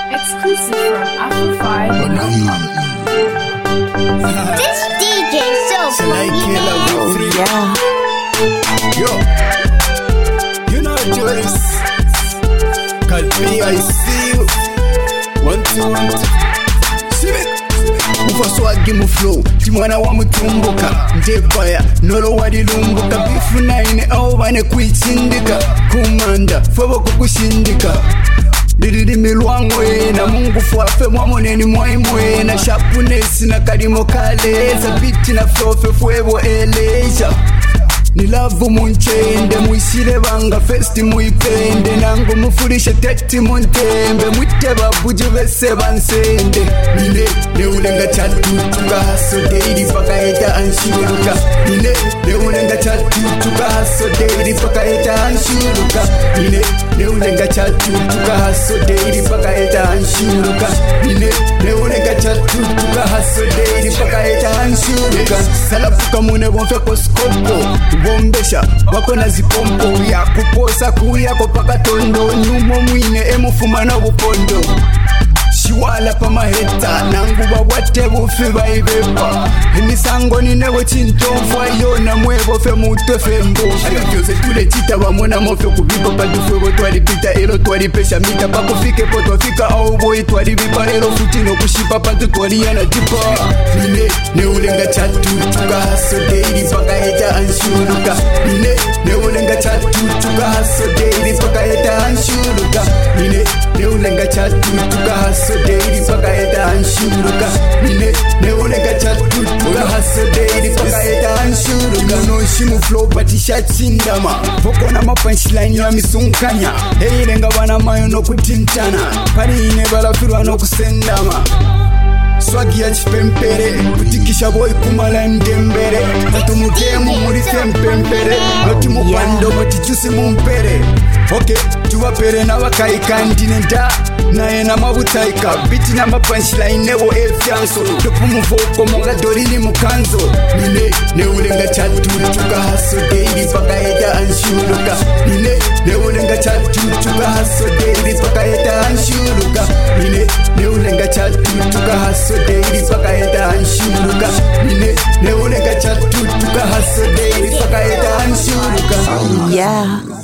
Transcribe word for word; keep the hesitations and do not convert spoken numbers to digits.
Exclusive from Amplify. This D J so funny. Yeah. Yo, you know Joyce. Kalpi, I see you. One, two, one, two. Shimmy. Ufaswagi mu flow, chimwana wa mutumbuka Njepaya, nolo wadilumbuka Bifu naine au bane kuichindika Kumanda, fwebo kukushindika Dididimi luangwe na mungu fwafe mwamoneni mwaimwe na shapunesi na kalimo kaleza Biti na flofe fwebo eleja Nilavu munchende muisile banga festi muipende Nangu mufurishe teti muntembe Mwite babuji bese bansende Nine neulenga chatutuka haso deiri paka eta anshuruka Nine neulenga chatutuka haso deiri paka eta anshuruka Nine neulenga chatutuka haso deiri paka eta anshuruka Nine neulenga chatutuka haso deiri paka eta anshuruka Salapuka mune bonfe koskopo Bombesha, wako na zipompo ya kuposa kuya kopaka tondo Nyumo mwine emufuma na bupondo Shiwala pa maheta, nangu wawate bufi baibepa Emisango ni nebo chintonfwa yo na mwebo fe muto fe mbofi Ayafyose tule chita wamona mofyo kubipa Padufwebo twali pita elo twali pesha mita Pako fike po twafika au boy twali bipa Elo futino kushipa pantu twali yana tipa Nine, neulenga chatu tuka haso deiri paka eta anshuruka Nine, neulenga chatu tuka haso deiri paka eta anshuruka Nine, neulenga chatu tuka haso deiri paka eta anshuruka Nine, neulenga chatu tuka haso deiri paka eta anshuruka Timono shimu flow patisha chindama Foko na mapunchline ya misunkanya Hei lenga wana mayo no kutintana Pari ine balafirwa no kusendama Swagi ya chipempere Kutikisha boy kumala mdembere Tatu mutemu muri tempempere Noti mupando bati chusi mumpere Ok, tuwa pere na wakai kandine da Na ena mabutaika Biti na mapunchline nebo efyanso Topu mufoko monga dorini mukanzo Nine, neulenga chatu tuka haso deiri paka eta anshuruka Nine, neulenga chatu tuka haso deiri paka eta anshuruka Nine, neulenga chatu tuka haso deiri paka eta anshuruka Nine, neulenga chatu tuka haso deiri paka eta anshuruka Yeah.